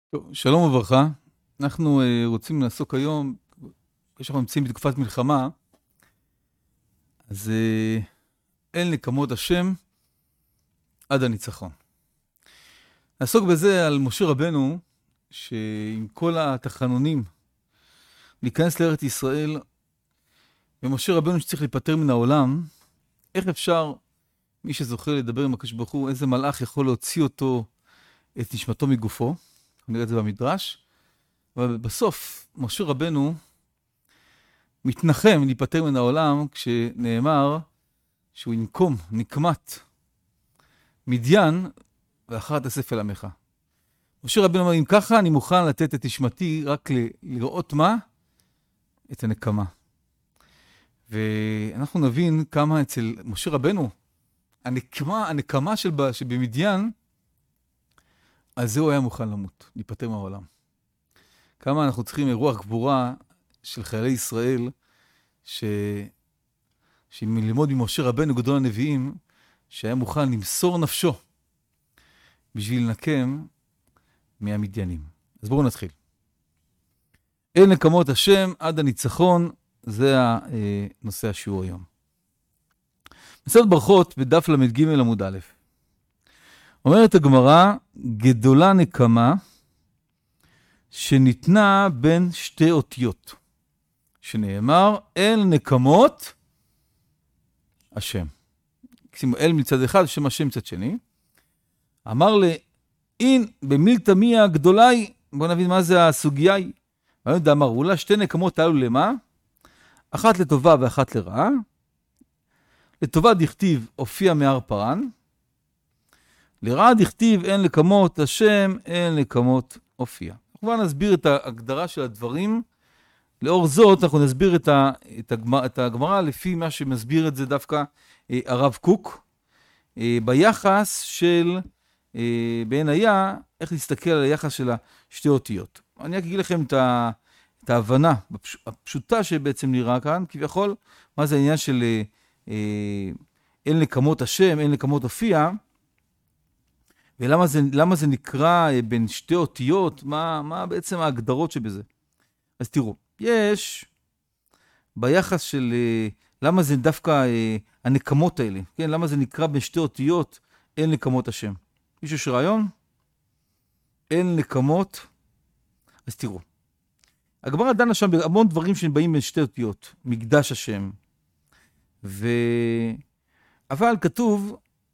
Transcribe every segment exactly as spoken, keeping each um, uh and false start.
טוב, שלום וברכה. אנחנו uh, רוצים לעסוק היום, כשאנחנו נמצאים בתקופת מלחמה, אז uh, אל נקמות השם עד הניצחון. נעסוק בזה על משה רבנו, שעם כל התחנונים להיכנס לארץ ישראל, ומשה רבנו שצריך להיפטר מן העולם, איך אפשר, מי שזוכה לדבר עם הקדוש ברוך הוא, איזה מלאך יכול להוציא אותו, את נשמתו מגופו, נראה את זה במדרש, אבל בסוף משה רבנו מתנחם להיפטר מן העולם כשנאמר שהוא ינקום, נקמת מדיין ואחר תאסף אל עמך. משה רבנו אומר, אם ככה אני מוכן לתת את נשמתי רק ל- לראות מה? את הנקמה. ואנחנו נבין כמה אצל משה רבנו, הנקמה, הנקמה של שבמדיין, אז זהו היה מוכן למות, להיפטר מהעולם. כמה אנחנו צריכים רוח גבורה של חיילי ישראל, ש... שללמוד ממשה רבנו גדול הנביאים, שהיה מוכן למסור נפשו, בשביל לנקם מהמדיינים. אז בואו נתחיל. אל נקמות השם עד הניצחון, זה נושא השיעור היום. מסכת ברכות בדף למד ג' עמוד א'. אומרת הגמרא, גדולה נקמה שניתנה בין שתי אותיות, שנאמר אל נקמות השם. שימו אל מצד אחד, שם השם מצד שני. אמר לי, אין במילתא מיה גדולה היא, בואו נבין מה זה הסוגיה היא. ואני אמר, אולי שתי נקמות עלו למה? אחת לטובה ואחת לרעה. לטובה דכתיב הופיע מהר פרן, לרעה דכתיב אין נקמות השם, אין נקמות הופיע. אנחנו כבר נסביר את ההגדרה של הדברים. לאור זאת אנחנו נסביר את, ה, את, הגמרא, את הגמרא לפי מה שמסביר את זה דווקא אה, הרב קוק, אה, ביחס של אה, בעין היה, איך להסתכל על היחס של השתי אותיות. אני רק אגיד לכם את, ה, את ההבנה הפשוטה שבעצם נראה כאן, כביכול, מה זה העניין של אה, אה, אין נקמות השם, אין נקמות הופיע, ולמה זה, למה זה נקרא בין שתי אותיות? מה, מה בעצם ההגדרות שבזה? אז תראו, יש ביחס של למה זה דווקא הנקמות האלה, כן? למה זה נקרא בין שתי אותיות אין נקמות השם? מישהו יש רעיון? אין נקמות. אז תראו, הגמרא דנה שם בהמון דברים שבאים בין שתי אותיות, מקדש השם. ו... אבל כתוב,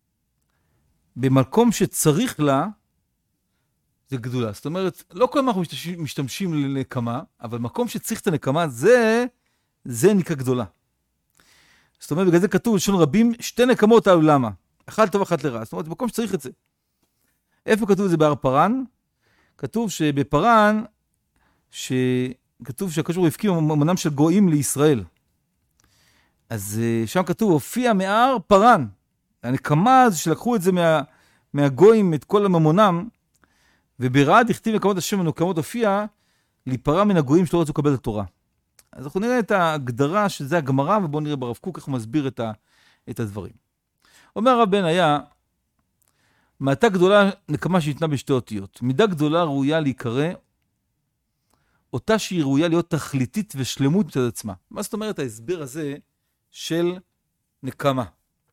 במקום שצריך לה, זה גדולה. זאת אומרת, לא כל מה אנחנו משתמשים, משתמשים לנקמה, אבל מקום שצריך את הנקמה, זה, זה נקרא גדולה. זאת אומרת, בגלל זה כתוב, לשון רבים, שתי נקמות עלו למה? אחת טוב, אחת לרע. זאת אומרת, במקום שצריך את זה. איפה כתוב את זה בהר פרן? כתוב שבפרן, שכתוב שהקדוש ברוך הוא הפקיע ממונם של גויים לישראל. אז שם כתוב, הופיע מהר פרן. הנקמה הזו שלקחו את זה מה, מהגויים, את כל הממונם, וברעה דכתיב נקמות השם ונקמות הופיע, להיפרע מן הגויים שלא רצו לקבל את התורה. אז אנחנו נראה את ההגדרה שזה הגמרא, ובואו נראה ברב קוק איך הוא מסביר את, ה, את הדברים. אומר הרב בן היה, מעתה גדולה נקמה שניתנה בשתי אותיות. מידה גדולה ראויה להיקרא, אותה שהיא ראויה להיות תכליתית ושלמות מצד עצמה. מה זאת אומרת ההסבר הזה של נקמה?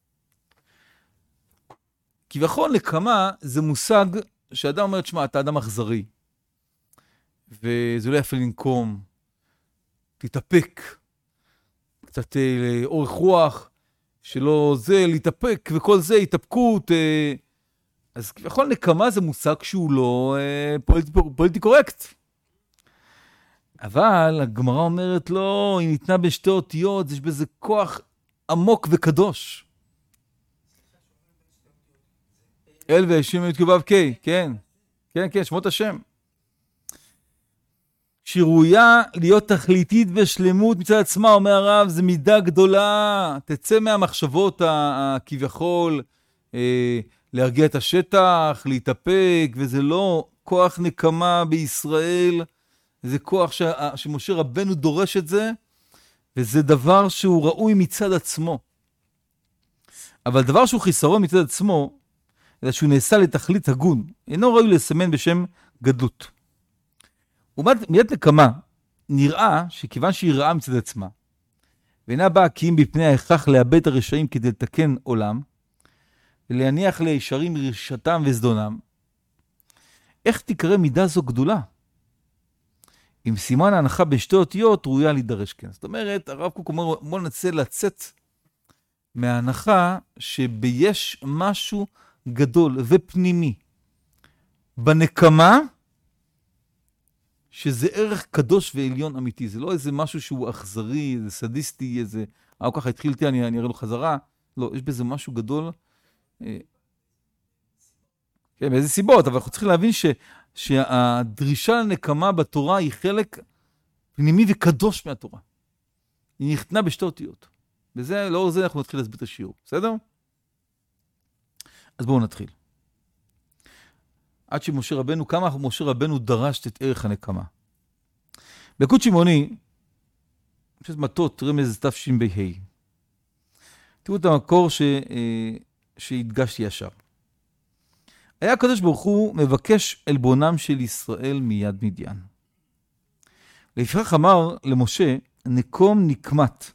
כביכול נקמה זה מושג שאדם אומר, תשמע, אתה אדם אכזרי, וזה לא יפה לנקום, תתאפק, קצת לאורך רוח, שלא זה, להתאפק, וכל זה, התאפקות. אז כביכול נקמה זה מושג שהוא לא פוליטי, פוליטי קורקט. אבל הגמרא אומרת, לא, היא ניתנה בשתי אותיות, יש בזה כוח עמוק וקדוש. אל והשם את כובב קי, כן, כן, כן, שמות השם. שהיא ראויה להיות תכליתית ושלמות מצד עצמה, אומר הרב, זה מידה גדולה, תצא מהמחשבות הכביכול, אה, להרגיע את השטח, להתאפק, וזה לא כוח נקמה בישראל, זה כוח ש, שמשה רבנו דורש את זה, וזה דבר שהוא ראוי מצד עצמו. אבל דבר שהוא חיסרון מצד עצמו, אלא שהוא נעשה לתכלית הגון, אינו ראוי לסמן בשם גדלות. ומידת נקמה, נראה שכיוון שהיא רעה מצד עצמה, ואינה באה כי אם בפני ההכרח לאבד את הרשעים כדי לתקן עולם, ולהניח לישרים רשעתם וזדונם, איך תקרא מידה זו גדולה? אם סימן ההנחה בשתי אותיות, ראויה להידרש כן. זאת אומרת, הרב קוק אומר, בוא ננסה לצאת מההנחה שביש משהו גדול ופנימי בנקמה, שזה ערך קדוש ועליון אמיתי. זה לא איזה משהו שהוא אכזרי, איזה סדיסטי, איזה... אה, ככה התחילתי, אני, אני אראה לו חזרה. לא, יש בזה משהו גדול. כן, באיזה סיבות, אבל אנחנו צריכים להבין ש, שהדרישה לנקמה בתורה היא חלק פנימי וקדוש מהתורה. היא נכתנה בשתי אותיות. וזה, לאור זה אנחנו נתחיל להסביר את השיעור. בסדר? אז בואו נתחיל. עד שמשה רבנו, כמה משה רבנו דרש את ערך הנקמה. בילקוט שמעוני, פשוט מטות, רמז תש"בה. תראו את המקור ש, שהדגשתי ישר. היה הקדוש ברוך הוא מבקש עלבונם של ישראל מיד מדיין. לפיכך אמר למשה, נקום נקמת,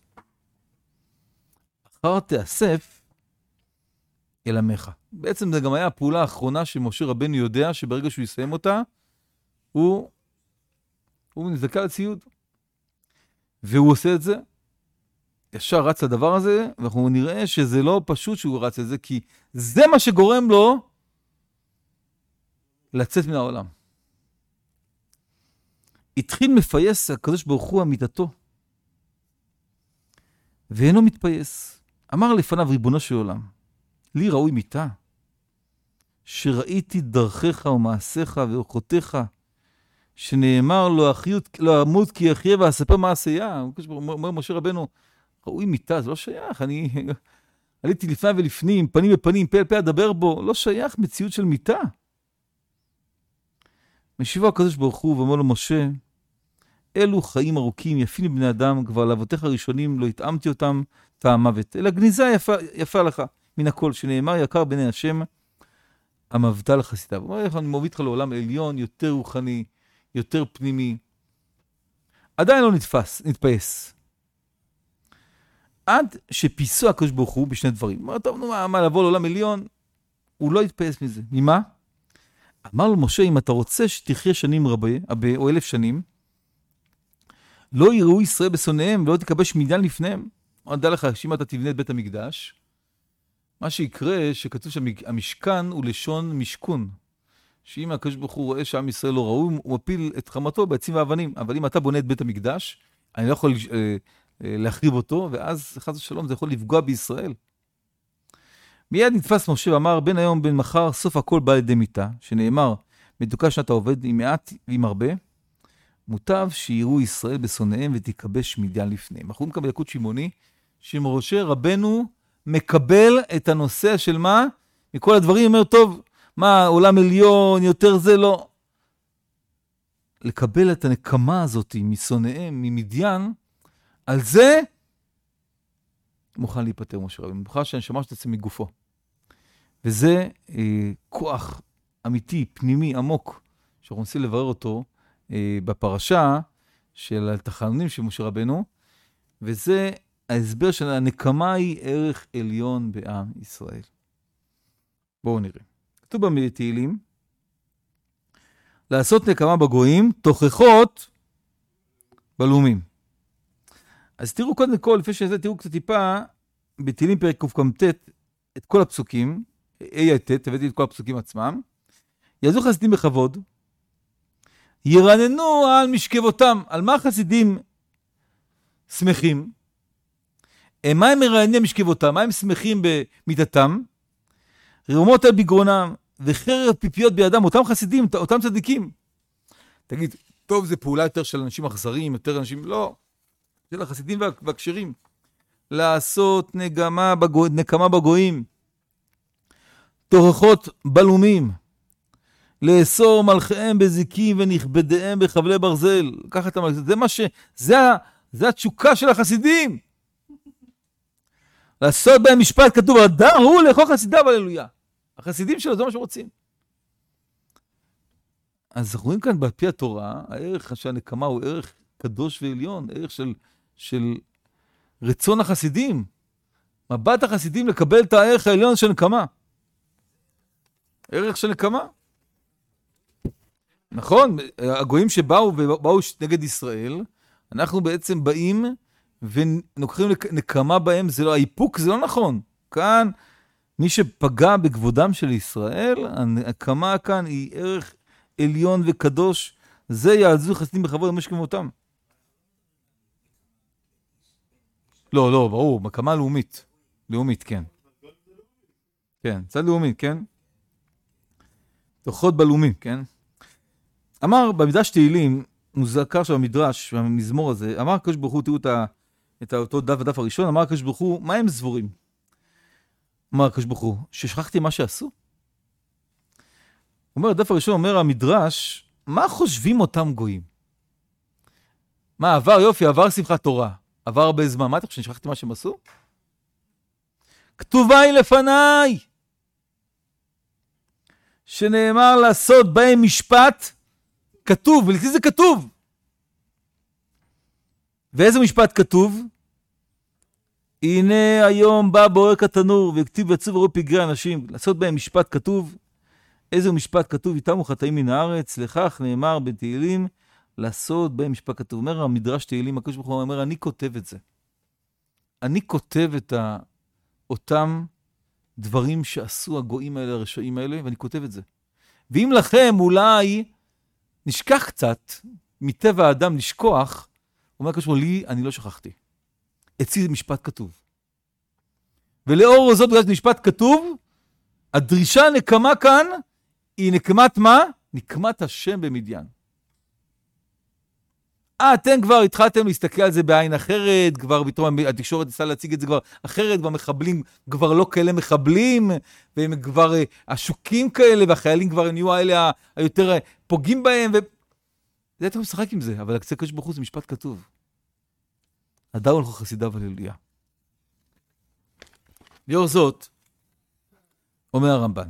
אחר תאסף אל עמך. בעצם זה גם היה הפעולה האחרונה שמשה רבנו יודע שברגע שהוא יסיים אותה, הוא, הוא נזדקה לציוד. והוא עושה את זה, ישר רץ לדבר הזה, ואנחנו נראה שזה לא פשוט שהוא רץ את זה, כי זה מה שגורם לו לצאת מן העולם. התחיל מפייס הקדוש ברוך הוא אמיתתו, ואינו מתפייס. אמר לפניו ריבונו של עולם, לי ראוי מיתה, שראיתי דרכיך ומעשיך ואורחותיך, שנאמר לא, אחיות, לא אמות כי אחיה ואספר מעשייה. אומר משה רבנו, ראוי מיתה, זה לא שייך, אני עליתי לפני ולפנים, פנים בפנים, פה אל פה אדבר בו, לא שייך מציאות של מיתה. משיבו הקדוש ברוך הוא ואומר לו משה, אלו חיים ארוכים, יפים לבני אדם, כבר לאבותיך הראשונים לא התאמתי אותם טעם מוות, אלא גניזה יפה, יפה לך מן הכל, שנאמר יקר בני השם, המבטל חסידיו. הוא אומר, אני מוביל אותך לעולם עליון, יותר רוחני, יותר פנימי. עדיין לא נתפס, נתפייס. עד שפיסו הקדוש ברוך הוא בשני דברים. הוא אומר, טוב, נו, מה, מה לבוא לעולם עליון? הוא לא יתפייס מזה. ממה? אמר לו משה, אם אתה רוצה שתחיה שנים רבה, או אלף שנים, לא יראו ישראל בשונאיהם ולא תקבש מדיין לפניהם. הוא נדע לך, שאם אתה תבנה את בית המקדש, מה שיקרה, שכתוב שהמשכן הוא לשון משכון. שאם הקדוש ברוך הוא רואה שעם ישראל לא ראוי, הוא מפיל את חמתו בעצים ואבנים. אבל אם אתה בונה את בית המקדש, אני לא יכול אה, אה, להחריב אותו, ואז חס ושלום זה יכול לפגוע בישראל. מיד נתפס משה ואמר, בין היום בין מחר, סוף הכל בא לידי מיתה, שנאמר, מתוקה שאתה עובד עם מעט ועם הרבה, מוטב שיראו ישראל בשונאיהם ותקבש מדיין לפניהם. אנחנו נקבל ילקוט שמעוני, שמשה רבנו מקבל את הנושא של מה? מכל הדברים, אומר, טוב, מה, עולם עליון, יותר זה לא. לקבל את הנקמה הזאת משונאיהם, ממדיין, על זה מוכן להיפטר משה רבנו. מוכן שהנשמה שתצא מגופו. וזה אה, כוח אמיתי, פנימי, עמוק, שאנחנו רוצים לברר אותו אה, בפרשה של התחנונים של משה רבנו, וזה ההסבר של הנקמה היא ערך עליון בעם ישראל. בואו נראה. כתוב בתהילים, לעשות נקמה בגויים, תוכחות בלומים. אז תראו קודם כל, לפני שזה תראו קצת טיפה, בתהילים פרק קכ"ט, את כל הפסוקים, אי ט', הבאתי את כל הפסוקים עצמם, יעזו חסידים בכבוד, ירננו על משכבותם. על מה חסידים שמחים? מה הם מרעננים משכבותם? מה הם שמחים במיתתם? רומות על בגרונם וחרב פיפיות בידם, אותם חסידים, אותם צדיקים. תגיד, טוב, זה פעולה יותר של אנשים אכזריים, יותר אנשים, לא, של החסידים והכשרים. לעשות נגמה בגו... נקמה בגויים, תוכחות בלומים, לאסור מלכיהם בזיקים ונכבדיהם בחבלי ברזל. ככה אתה מלכי, זה מה ש... זה, זה התשוקה של החסידים. לעשות בהם משפט, כתוב, אדם הוא לאכול חסידיו, הללויה. החסידים שלו, זה מה שרוצים. אז רואים כאן בפי התורה, הערך של הנקמה הוא ערך קדוש ועליון, ערך של, של רצון החסידים. מבט החסידים לקבל את הערך העליון של נקמה. ערך של נקמה. נכון, הגויים שבאו ובאו נגד ישראל, אנחנו בעצם באים ונוקחים נקמה בהם, זה לא, האיפוק זה לא נכון. כאן, מי שפגע בכבודם של ישראל, הנקמה כאן היא ערך עליון וקדוש, זה יעזו חסידים בכבוד ממש כמותם. לא, לא, ברור, נקמה לאומית. לאומית, כן. כן, צד לאומית, כן? תוחות בלאומי, כן? אמר במדרש תהילים, מוזכר שם במדרש, במזמור הזה, אמר הקדוש ברוך הוא, תראו את אותו דף הדף הראשון, אמר הקדוש ברוך הוא, מה הם סבורים? אמר הקדוש ברוך הוא, ששכחתי מה שעשו? אומר, הדף הראשון אומר המדרש, מה חושבים אותם גויים? מה, עבר יופי, עבר שמחת תורה, עבר הרבה זמן, מה אתה חושב, ששכחתי מה שהם עשו? כתובה היא לפניי, שנאמר לעשות בהם משפט, כתוב, ולכן זה כתוב. ואיזה משפט כתוב? הנה היום בא בורק התנור, וכתיב יצאו וראו פגרי אנשים, לעשות בהם משפט כתוב. איזה משפט כתוב? איתם וחטאים מן הארץ, לכך נאמר בתהילים, לעשות בהם משפט כתוב. אומר המדרש תהילים, הקדוש ברוך הוא אומר, אני כותב את זה. אני כותב את ה... אותם דברים שעשו הגויים האלה, הרשעים האלה, ואני כותב את זה. ואם לכם אולי נשכח קצת, מטבע האדם לשכוח, הוא אומר כשמו, לי אני לא שכחתי. אצלי זה משפט כתוב. ולאור זאת, בגלל משפט כתוב, הדרישה נקמה כאן, היא נקמת מה? נקמת השם במדיין. אה, אתם כבר התחלתם להסתכל על זה בעין אחרת, כבר פתאום התקשורת ניסה להציג את זה כבר אחרת, והמחבלים כבר לא כאלה מחבלים, והם כבר השוקים כאלה, והחיילים כבר נהיו האלה היותר פוגעים בהם, ו... זה אתה משחק עם זה, אבל הקצה קדוש ברוך הוא זה משפט כתוב. הדר הולכו חסידיו הללויה. לאור זאת, אומר הרמב"ן,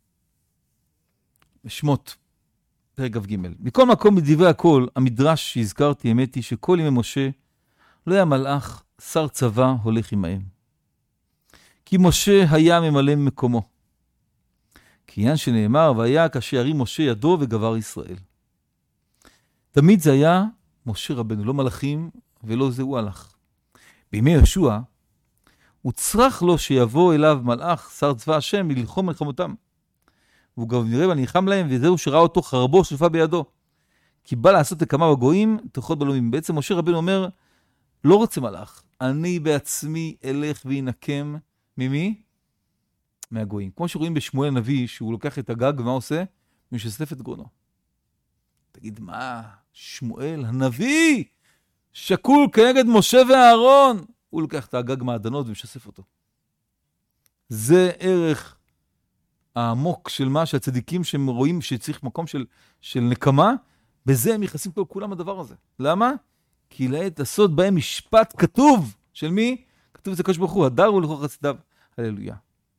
בשמות, פרק כ"ג. מכל מקום מדברי הכל, המדרש שהזכרתי, האמת היא שכל ימי משה לא היה מלאך, שר צבא הולך עמהם. כי משה היה ממלא מקומו. כי עניין שנאמר, והיה כאשר ירים משה ידו וגבר ישראל. תמיד זה היה משה רבנו, לא מלאכים ולא זה הוא הלך. בימי יהושע, הוא צריך לו שיבוא אליו מלאך, שר צבא השם, מלחום מלחמותם. והוא גם נראה ונלחם להם, וזהו שראה אותו חרבו שלפה בידו. כי בא לעשות לכמה בגויים, תוחות בלומים. בעצם משה רבנו אומר, לא רוצה מלאך, אני בעצמי אלך וינקם ממי? מהגויים. כמו שרואים בשמואל הנביא, שהוא לוקח את הגג, ומה עושה? משסף את גרונו. תגיד, מה? שמואל הנביא, שקול כנגד משה ואהרון. הוא לוקח את הגג מהעדנות ומשסף אותו. זה ערך העמוק של מה שהצדיקים שהם רואים שצריך מקום של, של נקמה, בזה הם נכנסים כל כולם הדבר הזה. למה? כי לעת לעשות בהם משפט כתוב. של מי? כתוב זה קדוש ברוך הוא, הדר הוא לכוח חסידיו. הללויה.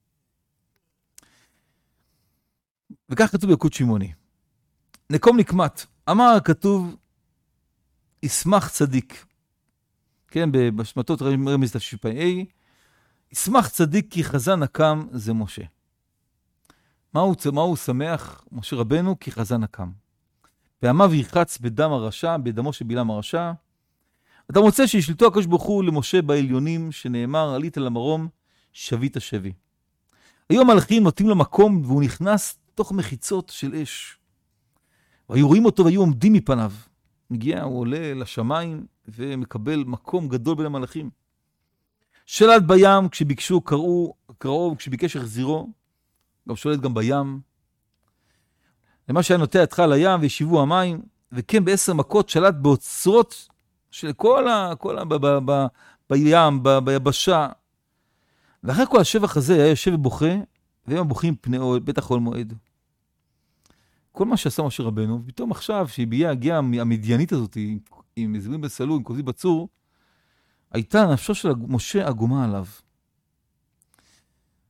וכך כתוב ביקוד שמעוני. נקום נקמת. אמר הכתוב, ישמח צדיק. כן, בשמתות רמז תשפ"א, ישמח צדיק כי חזה נקם זה משה. מה הוא, מה הוא שמח, משה רבנו? כי חזה נקם. ועמיו ירחץ בדם הרשע, בדמו של בלעם הרשע. אתה מוצא שישלטו הקדוש ברוך הוא למשה בעליונים, שנאמר, עלית למרום, שבית שבי. היו המלאכים נותנים לו מקום, והוא נכנס תוך מחיצות של אש. והיו רואים אותו והיו עומדים מפניו. מגיע, הוא עולה לשמיים, ומקבל מקום גדול בין המלאכים. שלט בים, כשביקשו, קראו, קראו, כשביקש החזירו, גם שולט גם בים. למה שהיה נוטה ידך לים וישיבו המים, וכן בעשר מכות שלט באוצרות של כל ה... כל ה... ב, ב, ב, בים, ב, ביבשה. ואחרי כל השבח הזה היה יושב ובוכה, והם בוכים פני בית החול מועד. כל מה שעשה משה רבנו, פתאום עכשיו שהגיעה הגיעה המדיינית הזאת, עם מזירים בסלול, עם כוזי בצור, הייתה נפשו של משה עגומה עליו.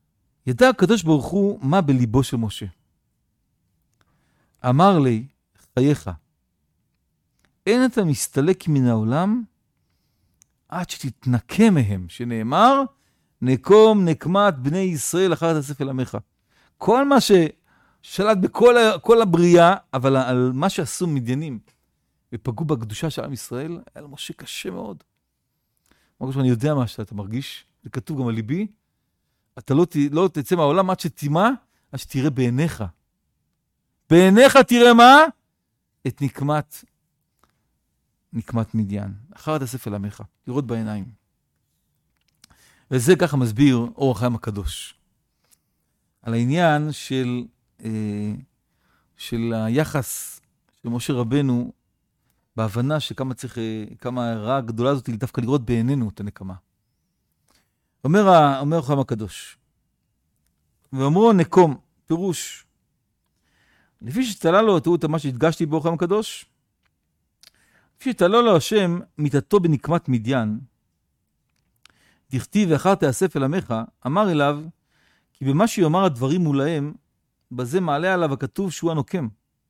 ידע הקדוש ברוך הוא מה בליבו של משה. אמר לי, חייך. אין אתה מסתלק מן העולם עד שתתנקה מהם, שנאמר, נקום נקמת בני ישראל אחר תאסף אל עמך. כל מה ששלט בכל כל הבריאה, אבל על מה שעשו מדיינים, ופגעו בקדושה של עם ישראל, היה למשה קשה מאוד. מרגש, אני יודע מה שאתה מרגיש, זה כתוב גם על ליבי, אתה לא, לא תצא מהעולם עד שתימה, עד שתראה בעיניך. בעיניך תראה מה? את נקמת, נקמת מדיין. אחר תאסף אל עמך, לראות בעיניים. וזה ככה מסביר אור החיים הקדוש. על העניין של, אה, של היחס של משה רבנו, בהבנה שכמה צריך, כמה הרעה הגדולה הזאת היא דווקא לראות בעינינו את הנקמה. אומר, אומר החיים הקדוש, ואומרו נקום, פירוש, לפי שתלה לו, תראו את מה שהדגשתי באור החיים הקדוש, לפי שתלה לו השם מיתתו בנקמת מדיין, דכתיב ואחר תאסף אל עמך, אמר אליו, כי במה שיאמר הדברים מולהם, בזה מעלה עליו הכתוב שהוא הנוקם.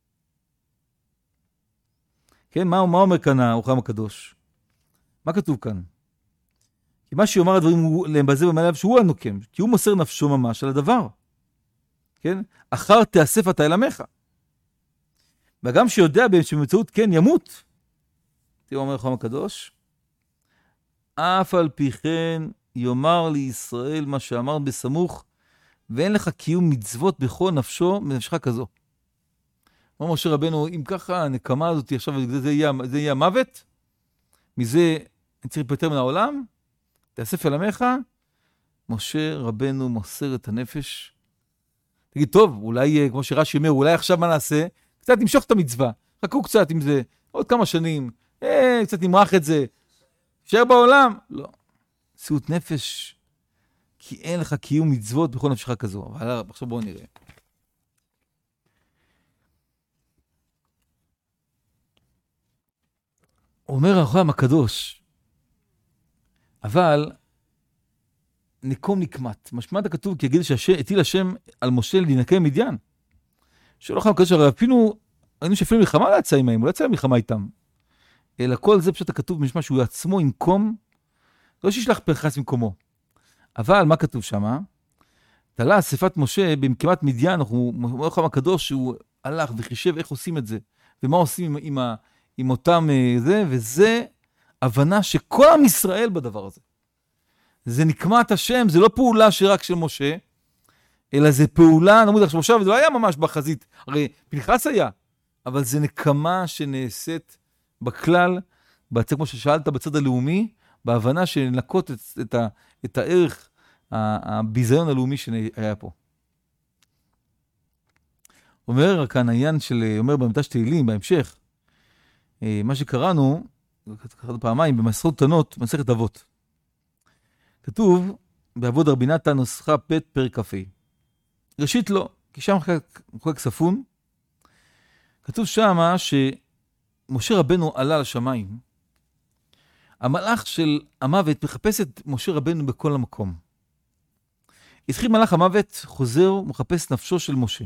כן, מה, מה אומר כאן האור החיים הקדוש? מה כתוב כאן? כי מה שיאמר הדברים להם בזה ומעלה עליו שהוא הנוקם, כי הוא מוסר נפשו ממש על הדבר. כן? אחר תאסף אתה אל עמך. וגם שיודע שבאמצעות כן ימות, תראו אומר החיים הקדוש, אף על פי כן יאמר לישראל מה שאמר בסמוך, ואין לך קיום מצוות בכל נפשו מנפשך כזו. אומר משה רבנו, אם ככה הנקמה הזאת עכשיו, זה יהיה, זה יהיה המוות, מזה אני צריך להיפטר מן העולם, תאסף אל עמך, משה רבנו מוסר את הנפש. תגיד, טוב, אולי, כמו שרש"י אומר, אולי עכשיו מה נעשה? קצת נמשוך את המצווה, חכו קצת עם זה, עוד כמה שנים, אה, קצת נמרח את זה, שייר בעולם. לא. מסירות נפש, כי אין לך קיום מצוות בכל נפשך כזו. אבל עכשיו בואו נראה. אומר החיים הקדוש, אבל נקום נקמת. משמעת הכתוב, כי יגיד שהטיל השם על משה להינקה מדיין. שאול החיים הקדוש, הרי אפילו, היינו שאפילו מלחמה לא יצא עמהם, הוא לא יצא למלחמה איתם. אלא כל זה פשוט הכתוב משמע שהוא עצמו ינקום, לא שישלח פנחס במקומו. אבל מה כתוב שם? תלה אספת משה במקמת מדיין, הוא אומר החיים הקדוש שהוא הלך וחישב איך עושים את זה, ומה עושים עם, עם, עם אותם זה, וזה הבנה שכל עם ישראל בדבר הזה. זה נקמת השם, זה לא פעולה שרק של משה, אלא זה פעולה, נמוד עכשיו משה, וזה לא היה ממש בחזית, הרי פנחס היה, אבל זה נקמה שנעשית בכלל, בצד, כמו ששאלת, בצד הלאומי, בהבנה שלנקות את, את, ה, את הערך, הביזיון הלאומי שהיה פה. אומר כאן העניין של, אומר במדרש תהילים, בהמשך, מה שקראנו, פעמיים, במסכות קטנות, מסכת אבות. כתוב, בעבוד רבי נתן נוסחה פ' פרק כ"ה. ראשית לא, כי שם מחלק ספון, כתוב שם שמשה רבנו עלה לשמיים, המלאך של המוות מחפש את משה רבנו בכל המקום. התחיל מלאך המוות, חוזר ומחפש נפשו של משה.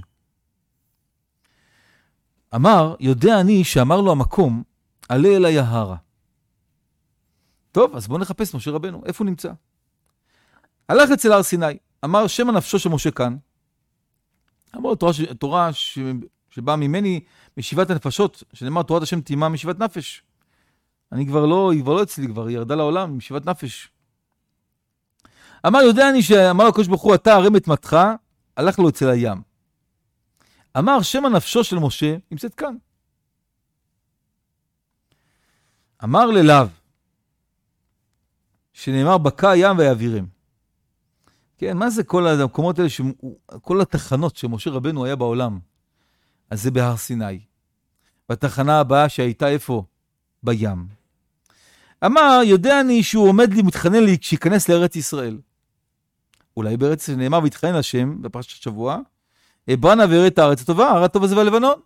אמר, יודע אני שאמר לו המקום, עלה אליי ההרה. טוב, אז בואו נחפש משה רבנו, איפה הוא נמצא? הלך אצל הר סיני, אמר שם הנפשו של משה כאן. אמר תורה, תורה ש... שבאה ממני משיבת הנפשות, שנאמר תורת השם תימה משיבת נפש. אני כבר לא, היא כבר לא אצלי, כבר היא ירדה לעולם משיבת נפש. אמר יודע אני שאמר הקדוש ברוך הוא, אתה הרם את מתך, הלך לו אצל הים. אמר שם הנפשו של משה, נמצאת כאן. אמר ללאו, שנאמר בקע הים ויעבירם. כן, מה זה כל המקומות האלה, כל התחנות שמשה רבנו היה בעולם? אז זה בהר סיני. והתחנה הבאה שהייתה איפה? בים. אמר, יודע אני שהוא עומד לי, מתחנן לי, כשיכנס לארץ ישראל. אולי בארץ ישראל נאמר, והתחנן לשם, בפרשת שבוע, אברנה וארץ את הארץ הטובה, הר הטוב הזה בלבנון.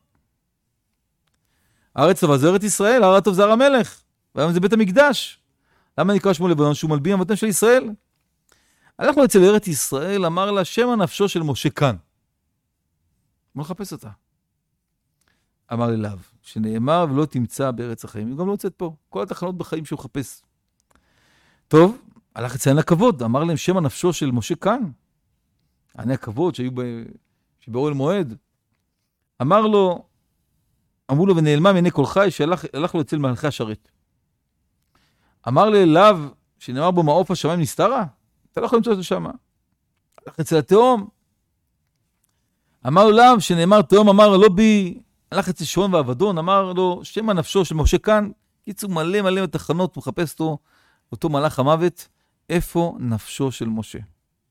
הארץ טובה זה ארץ ישראל, הר הטוב זה הר המלך. והיום זה בית המקדש. למה נקרא שמו לבנון? שהוא מלבין אבותיהם של ישראל. הלכנו אצל ארץ ישראל, אמר לה, שם הנפשו של משה כאן. בוא נחפש אותה. אמר אליו, שנאמר ולא תמצא בארץ החיים. היא גם לא יוצאת פה. כל התחנות בחיים שהוא מחפש. טוב, הלך לציין לכבוד. אמר להם שם הנפשו של משה כאן. עני הכבוד שהיו באוהל מועד. אמר לו, אמרו לו ונעלמה מעיני כל חי, שהלך לו אצל מלכי השרת. אמר לאליו, שנאמר בו מעוף השמיים נסתרה, אתה לא יכול למצוא אותו שם. הלך אצל התאום. אמר לו אליו, שנאמר תאום, אמר לא בי, הלך אצל שעון ועבדון, אמר לו, שם הנפשו של משה כאן, קיצור מלא מלא בתחנות, הוא מחפש אותו, אותו מלאך המוות, איפה נפשו של משה?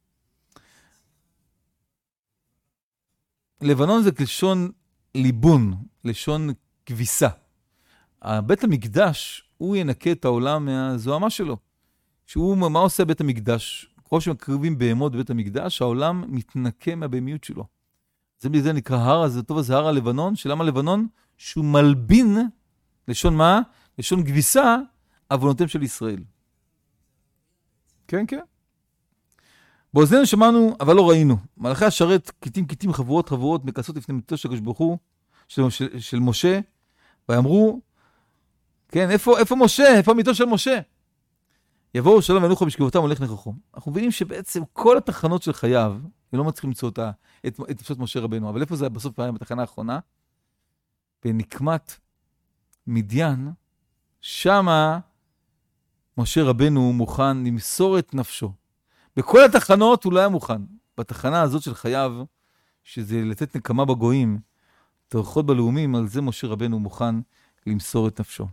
לבנון זה לשון ליבון, לשון כביסה. בית המקדש, הוא ינקה את העולם מהזוהמה שלו. שהוא, מה עושה בית המקדש? כל שמקריבים בהמות בבית המקדש, העולם מתנקה מהבהמיות שלו. זה בזה נקרא הר, אז זה טוב, זה הר הלבנון. שלמה לבנון? שהוא מלבין, לשון מה? לשון כביסה, עוונותיהם של ישראל. כן, כן. באוזנינו שמענו, אבל לא ראינו. מלאכי השרת, קיטים קיטים חבורות חבורות, מקסות לפני מיתו של הקדוש ברוך הוא, של, של, של משה, ואמרו, כן, איפה, איפה משה? איפה מיתו של משה? יבואו שלום ונוחו בשכבותם הולך נכחו. אנחנו מבינים שבעצם כל התחנות של חייו, הם לא מצליחים למצוא אותה, את, את נפשות משה רבנו, אבל איפה זה בסוף היה בתחנה האחרונה? בנקמת מדיין, שמה משה רבנו מוכן למסור את נפשו. בכל התחנות הוא לא היה מוכן. בתחנה הזאת של חייו, שזה לתת נקמה בגויים, תורכות בלאומים, על זה משה רבנו מוכן למסור את נפשו.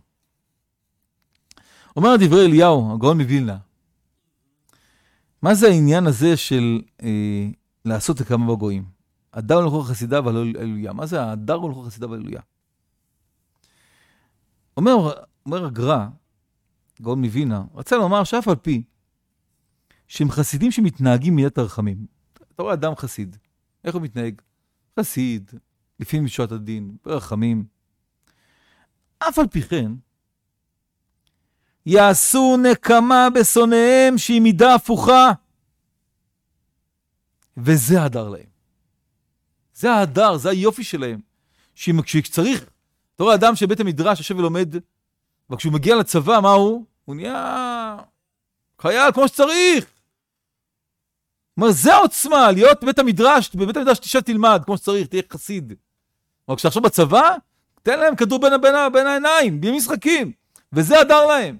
אומר דברי אליהו, הגאון מווילנה, מה זה העניין הזה של אה, לעשות נקמה בגויים? הדר הוא לכו חסידה והללויה. מה זה הדר הוא לכו חסידה והללויה? אומר, אומר הגר"א, גאון מווילנה, רצה לומר שאף על פי, שהם חסידים שמתנהגים מידת הרחמים. אתה רואה אדם חסיד, איך הוא מתנהג? חסיד, לפי משועת הדין, ברחמים. אף על פי כן, יעשו נקמה בשונאיהם שהיא מידה הפוכה, וזה הדר להם. זה ההדר, זה היופי שלהם. כשצריך, אתה רואה אדם שבית המדרש יושב ולומד, וכשהוא מגיע לצבא, מה הוא? הוא נהיה חייל כמו שצריך. אומר, זה העוצמה, להיות בבית המדרש, בבית המדרש תשאל תלמד, כמו שצריך, תהיה חסיד. אבל כשעכשיו בצבא, תן להם כדור בין, בין, בין העיניים, בלי משחקים, וזה הדר להם.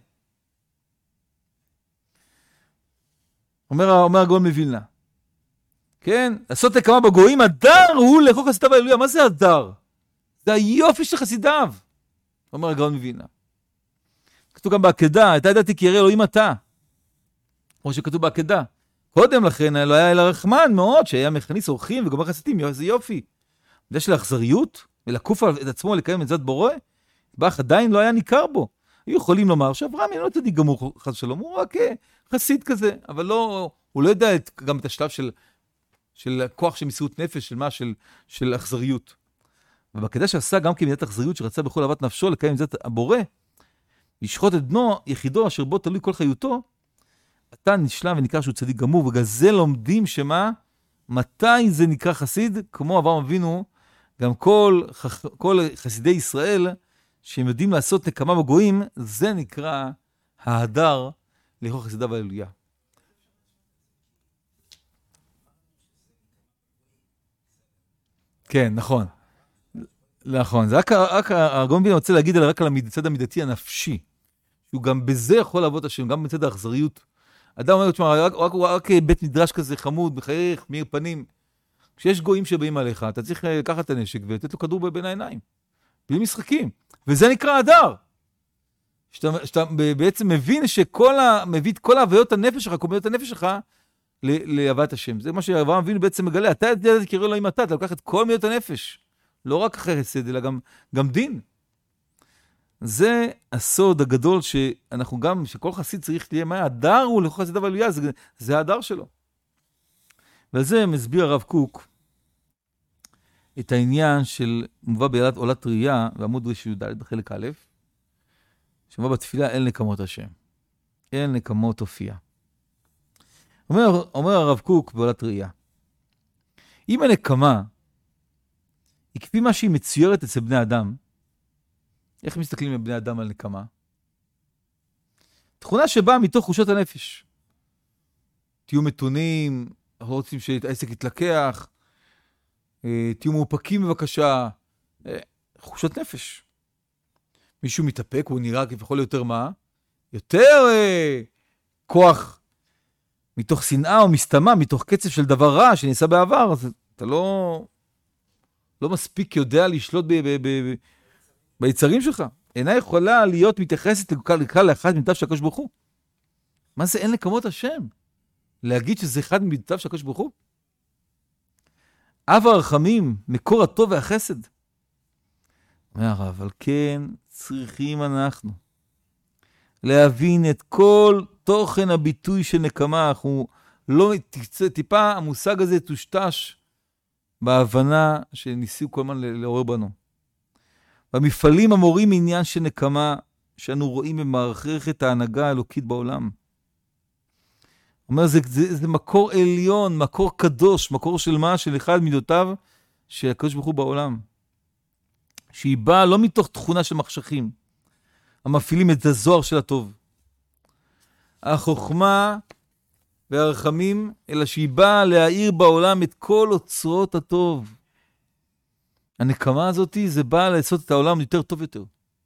אומר, אומר הגאון מווילנה. כן? לעשות נקמה בגויים, הדר הוא לאכול חסידיו והללויה. מה זה הדר? זה היופי של חסידיו. אומר הגאון מווילנה. כתוב גם בעקדה, אתה ידעתי כי ירא אלוהים אתה. כמו שכתוב בעקדה. קודם לכן לא היה אלא רחמן מאוד, שהיה מכניס אורחים וגומר חסידים, זה יופי. זה של האכזריות, ולקוף את עצמו לקיים את זאת בורא, באח עדיין לא היה ניכר בו. היו יכולים לומר שאברהם לא צדיק גמור חס שלום, הוא רק חסיד כזה, אבל לא, הוא לא יודע את, גם את השלב של, של כוח של מסירות נפש, של מה? של, של אכזריות. ובעקדה שעשה גם כמידת אכזריות, שרצה בכל אהבת נפשו לקיים את זאת הבורא, לשחוט את בנו, יחידו, אשר בו תלוי כל חיותו, אתה נשלם ונקרא שהוא צדיק גמור, ובגלל זה לומדים שמה, מתי זה נקרא חסיד, כמו אברהם אבינו, גם כל, כל חסידי ישראל, שהם יודעים לעשות נקמה בגויים, זה נקרא ההדר לאכול חסידיו והללויה. כן, נכון. נכון, זה רק, רק הגאון מווילנה רוצה להגיד רק על הצד המידתי הנפשי, שהוא גם בזה יכול לעבוד השם, גם בצד האכזריות. אדם אומר, תשמע, רק, רק, רק בית מדרש כזה חמוד, מחייך, מאיר פנים. כשיש גויים שבאים עליך, אתה צריך לקחת את הנשק ולתת לו כדור בין העיניים. בלי משחקים. וזה נקרא הדר. שאתה, שאתה בעצם מבין שכל ה... מביא את כל ההוויות הנפש שלך, קומיות הנפש שלך, להבאת השם. זה מה שאברהם אבינו בעצם מגלה. אתה ידעת כי ירא אלוהים אתה, אתה לוקח את כל מיות הנפש. לא רק חסד, אלא גם, גם דין. זה הסוד הגדול שאנחנו גם, שכל חסיד צריך תהיה מה, הדר הוא לאכול חסידיו והללויה, זה, זה ההדר שלו. ועל זה מסביר הרב קוק את העניין של מובא בעילת עולת ראייה, ועמוד רשי"ד בחלק א', שמובא בתפילה אל נקמות השם. אל נקמות הופיע. אומר, אומר הרב קוק בעולת ראייה, אם הנקמה היא כפי מה שהיא מצוירת אצל בני אדם. איך מסתכלים על בני אדם על נקמה? תכונה שבאה מתוך חושות הנפש. תהיו מתונים, אנחנו רוצים שהעסק יתלקח, תהיו מאופקים בבקשה, חושות נפש. מישהו מתאפק, הוא נראה כביכול יותר מה? יותר אה, כוח מתוך שנאה או מסתמה, מתוך קצב של דבר רע שנעשה בעבר, אז אתה לא, לא מספיק יודע לשלוט ב, ב, ב, ב, ביצרים שלך. אינה יכולה להיות מתייחסת לכלל לאחד ממידותיו של הקדוש ברוך הוא. מה זה אין נקמות השם? להגיד שזה אחד ממידותיו של הקדוש ברוך הוא? אב הרחמים, מקור הטוב והחסד. אומר הרב, על כן צריכים אנחנו להבין את כל תוכן הביטוי של נקמה. אנחנו לא, טיפה המושג הזה תושטש בהבנה שניסו כל הזמן לעורר בנו. במפעלים המורים עניין של נקמה שאנו רואים במערכת ההנהגה האלוקית בעולם. אומר, זה, זה, זה מקור עליון, מקור קדוש, מקור של מה? של אחד מידותיו של הקדוש ברוך הוא בעולם. שהיא באה לא מתוך תכונה של מחשכים, המפעילים את הזוהר של הטוב. החוכמה והרחמים, אלא שהיא באה להאיר בעולם את כל אוצרות הטוב. הנקמה הזאת זה באה לעשות את העולם יותר טוב יותר.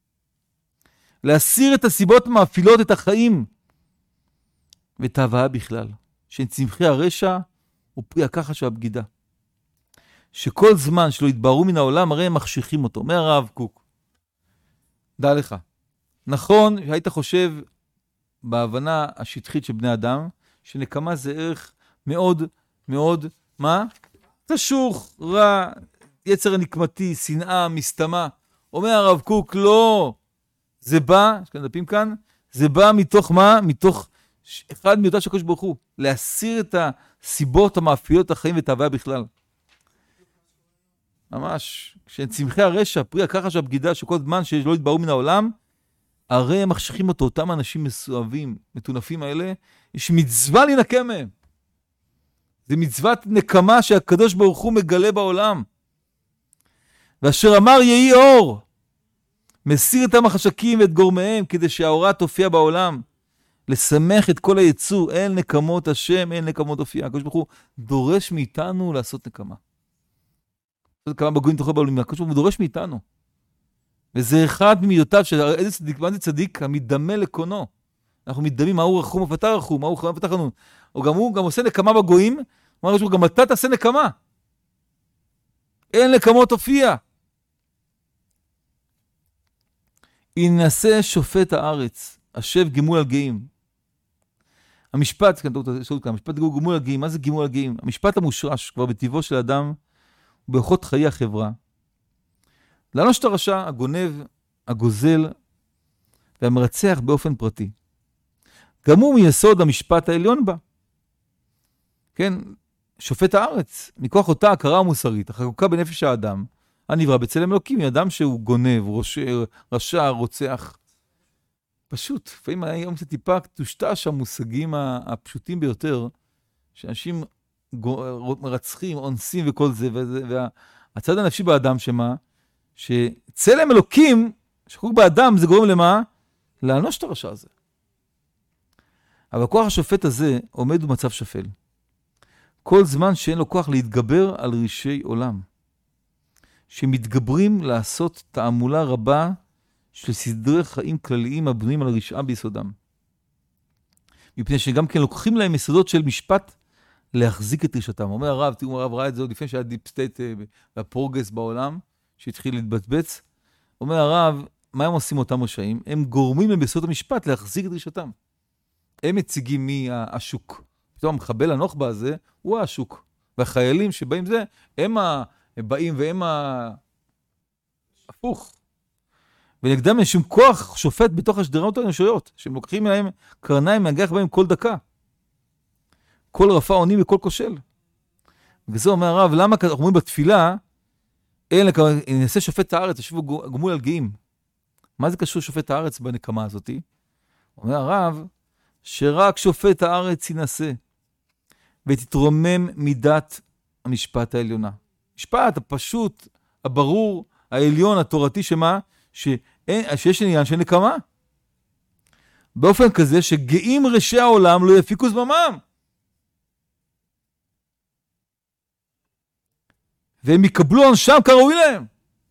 להסיר את הסיבות המאפילות את החיים ואת ההוויה בכלל. שצמחי הרשע ופרי הכחש והבגידה. שכל זמן שלא יתבהרו מן העולם, הרי הם מחשיכים אותו. אומר הרב קוק, דע לך, נכון, היית חושב בהבנה השטחית של בני אדם, שנקמה זה ערך מאוד מאוד, מה? תשוך, רע, יצר הנקמתי, שנאה, מסתמה. אומר הרב קוק, לא, זה בא, יש כאן דפים כאן, זה בא מתוך מה? מתוך אחד מיודע של הקדוש ברוך הוא, להסיר את הסיבות המאפיות החיים ואת ההוויה בכלל. ממש, כשצמחי הרשע, פרי הכחש והבגידה, שכל זמן שלא יתבהרו מן העולם, הרי הם מחשיכים אותו, אותם אנשים מסואבים, מטונפים האלה, יש מצווה להינקם מהם. זה מצוות נקמה שהקדוש ברוך הוא מגלה בעולם. ואשר אמר יהי אור, מסיר את המחשקים ואת גורמיהם, כדי שהאורה תופיע בעולם, לשמח את כל היצור, אין נקמות השם, אין נקמות הופיע. הקדוש ברוך הוא דורש מאיתנו לעשות נקמה. כמה בגויים תוכל בעולם, הקדוש ברוך הוא דורש מאיתנו. וזה אחד ממידותיו של איזה צדיק, מה זה צדיק? המתדמה לקונו. אנחנו מתדמים, מה הוא רחום ופתח רחום, מה הוא רחום ופתח רחום. או גם הוא גם עושה נקמה בגויים, הוא אומר, גם אתה תעשה נקמה. אין נקמות הופיע. ינסה שופט הארץ, השב גימול על גאים. המשפט, המשפט גימול על גאים, מה זה גימול על גאים? המשפט המושרש כבר בטבעו של האדם, ובאורחות חיי החברה. לאנוש את הרשע, הגונב, הגוזל והמרצח באופן פרטי. גם הוא מיסוד המשפט העליון בה. כן, שופט הארץ, מכוח אותה הכרה המוסרית, החקוקה בנפש האדם, הנברא בצלם אלוקים, אדם שהוא גונב, רשע, רשע, רוצח. פשוט, לפעמים היום זה טיפה תושטש המושגים הפשוטים ביותר, שאנשים מרצחים, אונסים וכל זה, והצד הנפשי באדם שמה, שצלם אלוקים, שחוק באדם, זה גורם למה? לאנוש את הרשע הזה. אבל הכוח השופט הזה עומד במצב שפל. כל זמן שאין לו כוח להתגבר על רישי עולם. שמתגברים לעשות תעמולה רבה של סדרי חיים כלליים הבנויים על הרשעה ביסודם. מפני שגם כן לוקחים להם יסודות של משפט להחזיק את רשעתם. אומר הרב, תראו, הרב ראה את זה עוד לפני שהיה דיפ סטייט והפרוגרס בעולם, שהתחיל להתבצבץ. אומר הרב, מה הם עושים אותם רשעים? הם גורמים להם ביסוד המשפט להחזיק את רשעתם. הם מציגים מי השוק. פתאום המחבל הנוח'בה הזה הוא השוק. והחיילים שבאים זה, הם הבאים והם ההפוך. ונגדם יש שום כוח שופט בתוך השדרנות האנושיות, שהם לוקחים להם קרניים מהגח בהם כל דקה. כל רפא עונים וכל כושל. וזה אומר הרב, למה אנחנו אומרים בתפילה, אין, נעשה שופט הארץ, ישבו גמול על גאים. מה זה קשור שופט הארץ בנקמה הזאת? אומר הרב, שרק שופט הארץ ינסה, ותתרומם מידת המשפט העליונה. משפט הפשוט, הברור, העליון, התורתי, שמה? שאין, שיש עניין של נקמה. באופן כזה שגאים ראשי העולם לא יפיקו זממם. והם יקבלו עונשם כראוי להם.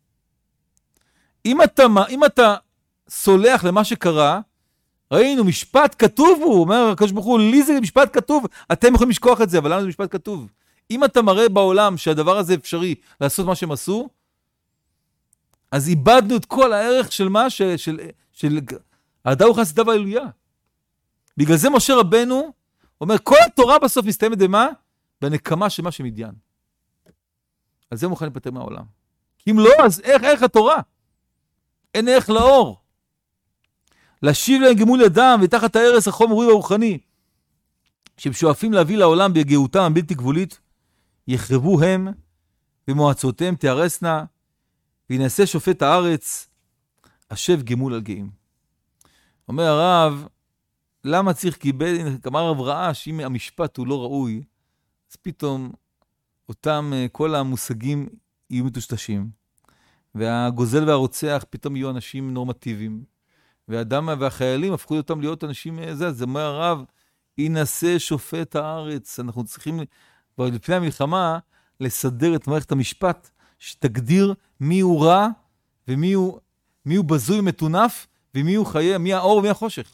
אם אתה, אם אתה סולח למה שקרה, ראינו, משפט כתוב הוא, אומר הקדוש ברוך הוא, לי זה משפט כתוב, אתם יכולים לשכוח את זה, אבל לנו זה משפט כתוב. אם אתה מראה בעולם שהדבר הזה אפשרי לעשות מה שהם עשו, אז איבדנו את כל הערך של מה? של, של, של ההדר וחסידיו וההללויה. בגלל זה משה רבנו אומר, כל התורה בסוף מסתיימת במה? בנקמה של מה שמדיין. על זה מוכן להיפטר מהעולם. כי אם לא, אז איך ערך התורה? אין ערך לאור. להשיב להם גמול ידם ותחת הערס החום הרוחני והרוחני, שהם שואפים להביא לעולם בגאותם הבלתי גבולית, יחרבו הם ומועצותיהם תיהרסנה, וינעשה שופט הארץ, השב גמול על גאים. אומר הרב, למה צריך קיבל, אמר הרב ראה שאם המשפט הוא לא ראוי, אז פתאום אותם כל המושגים יהיו מטושטשים, והגוזל והרוצח פתאום יהיו אנשים נורמטיביים, והאדם והחיילים הפכו אותם להיות אנשים, זה, זה אומר הרב, ינסה שופט הארץ. אנחנו צריכים, לפני המלחמה, לסדר את מערכת המשפט, שתגדיר מי הוא רע, ומי הוא, מי הוא בזוי ומטונף, ומי הוא חיי, מי האור ומי החושך.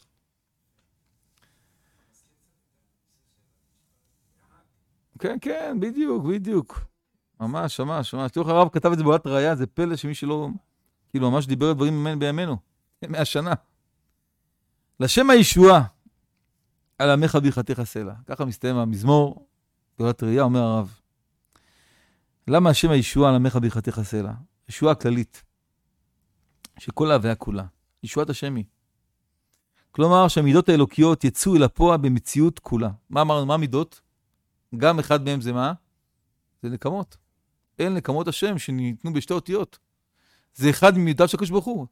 כן, כן, בדיוק, בדיוק. ממש, ממש, ממש. תראו, הרב כתב את זה בעלת ראייה, זה פלא שמי שלא, כאילו, ממש דיבר את דברים בימינו. מאה שנה. לשם הישועה, על עמך ברכתך סלע. ככה מסתיים המזמור, בעלת ראייה, אומר הרב. למה השם הישועה על עמך ברכתך סלע? ישועה כללית, שכל ההוויה כולה. ישועת השם היא. כלומר, שהמידות האלוקיות יצאו אל הפועל במציאות כולה. מה אמרנו? מה המידות? גם אחד מהם זה מה? זה נקמות. אין נקמות השם שניתנו בשתי אותיות. זה אחד ממידות של הקדוש ברוך הוא.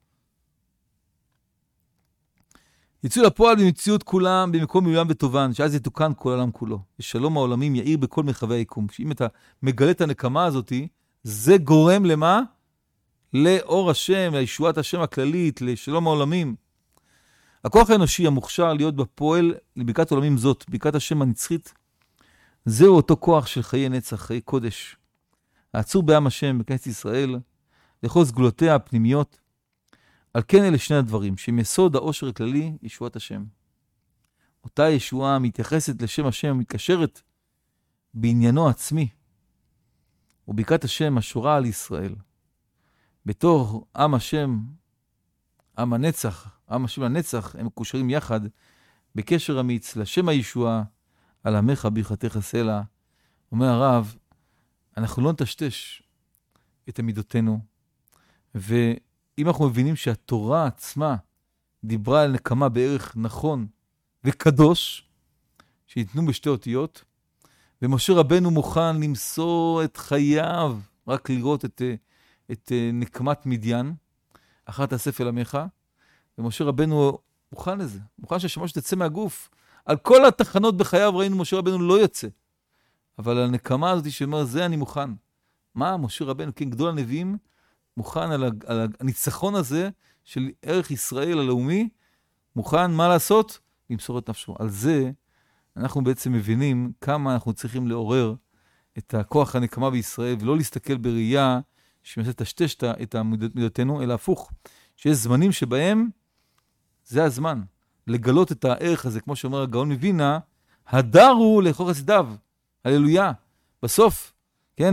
יצאו לפועל במציאות כולם במקום מילוים וטובן, שאז יתוקן כל העולם כולו. ושלום העולמים יאיר בכל מרחבי היקום. שאם אתה מגלה את הנקמה הזאת, זה גורם למה? לאור השם, לישועת השם הכללית, לשלום העולמים. הכוח האנושי המוכשר להיות בפועל לברכת עולמים זאת, ברכת השם הנצחית, זהו אותו כוח של חיי נצח, חיי קודש. העצור בעם השם בכנסת ישראל, לכל סגולותיה הפנימיות, על כן אלה שני הדברים, שהם יסוד העושר הכללי, ישועת השם. אותה ישועה מתייחסת לשם השם, מתקשרת בעניינו עצמי, וברכת השם השורה על ישראל. בתור עם השם, עם הנצח, עם השם הנצח, הם מקושרים יחד בקשר אמיץ לשם הישועה, על עמך ברכתך סלע. אומר הרב, אנחנו לא נטשטש את עמידותינו, ואם אנחנו מבינים שהתורה עצמה דיברה על נקמה בערך נכון וקדוש, שיתנו בשתי אותיות, ומשה רבנו מוכן למסור את חייו, רק לראות את, את נקמת מדיין, אחר תאסף אל עמך, ומשה רבנו מוכן לזה, מוכן שהשמש תצא מהגוף. על כל התחנות בחייו ראינו משה רבנו לא יוצא, אבל על הנקמה הזאת שאומר, זה אני מוכן. מה משה רבנו, כן, גדול הנביאים, מוכן על, על הניצחון הזה של ערך ישראל הלאומי, מוכן מה לעשות? למסור את נפשו. על זה אנחנו בעצם מבינים כמה אנחנו צריכים לעורר את הכוח הנקמה בישראל, ולא להסתכל בראייה שמנסה לטשטש את מידותינו, אלא הפוך, שיש זמנים שבהם זה הזמן לגלות את הערך הזה, כמו שאומר הגאון מווילנה, הדר הוא לאכול חסידיו, הללויה. בסוף, כן,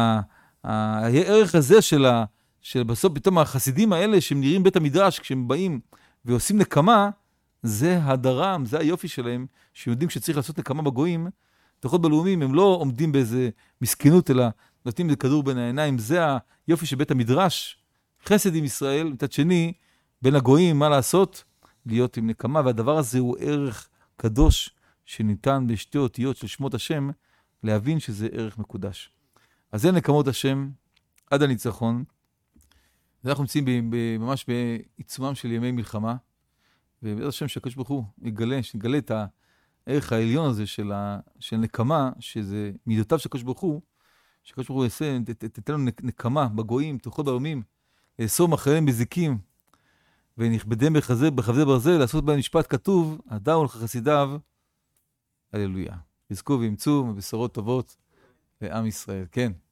הערך הזה של, ה, של בסוף פתאום החסידים האלה שהם נראים בית המדרש, כשהם באים ועושים נקמה, זה הדרם, זה היופי שלהם, שיודעים שצריך לעשות נקמה בגויים, תוחות בלאומים, הם לא עומדים באיזה מסכנות, אלא נותנים את כדור בין העיניים, זה היופי של בית המדרש, חסד עם ישראל, מצד שני, בין הגויים, מה לעשות? להיות עם נקמה, והדבר הזה הוא ערך קדוש, שניתן בשתי אותיות של שמות השם, להבין שזה ערך מקודש. אז זה נקמות השם, עד הניצחון, ואנחנו נמצאים ממש בעיצומם של ימי מלחמה, ובעזרת השם שהקדוש ברוך הוא יגלה, שיגלה את הערך העליון הזה של, ה, של נקמה, שזה מידותיו של הקדוש ברוך הוא, שקדוש ברוך הוא יעשה, תתן לנו נקמה בגויים, תאכל ברמים, לאסור מאכליהם בזיקים, ונכבדם בחזה, בחבדי ברזל, לעשות בהם משפט כתוב, הדאו לך חסידיו, הללויה. יזכו וימצאו בבשורות טובות לעם ישראל. כן.